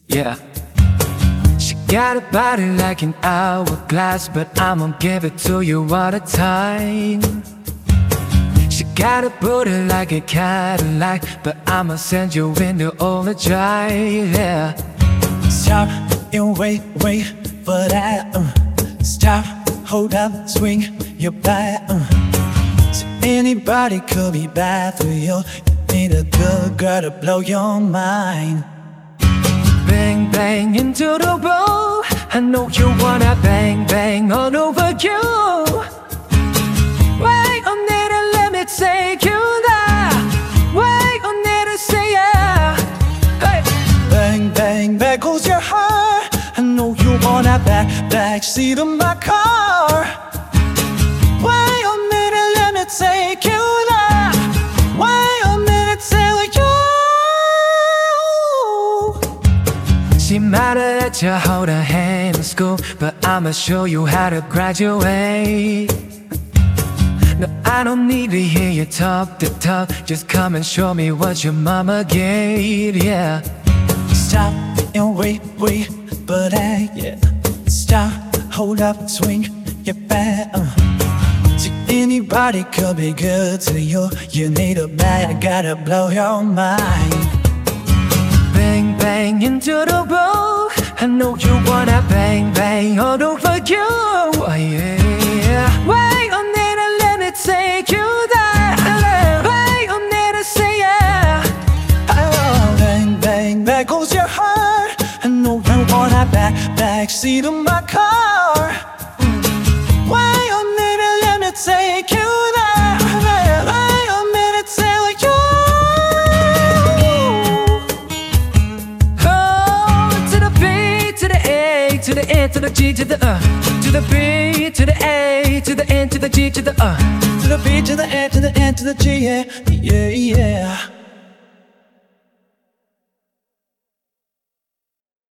Yeah. She got a body like an hourglass, but I'ma give it to you one at a time. She got a booty like a Cadillac, but I'ma send you into overdrive. Yeah. Stop and wait for that. Stop, hold up, swing your back. So anybody could be bad for you. You need a good girl to blow your mind. Bang, bang into the road. I know you wanna bang, bang all over you. Wait a minute, let me take you there. Wait a minute, say yeah. Hey. Bang, bang, there goes your heart. I know you want that back seat of my car. Wait a minute, let me take you there. Wait a minute, tell you. She might have let you hold her hand in school, but I'ma show you how to graduate. No, I don't need to hear you talk the talk. Just come and show me what your mama gave, yeah. Stop and wait for that, yeah. Stop, hold up, swing your back. See, anybody could be good to you. You need a bag, I gotta blow your mind. Bang, bang into the road. I know you wanna bang, bang all over you. Oh, yeah. Wait a minute, let me take you there. Wait a minute, say yeah. Oh, bang, bang, there goes your heart. I know you want that back seat of my car. Wait a minute, let me take you there. Wait a minute, tell you. To the N, to the G, to the to the B, to the A, to the N, to the G, to the To the B, to the A, to the N, to the G, yeah, yeah, yeah.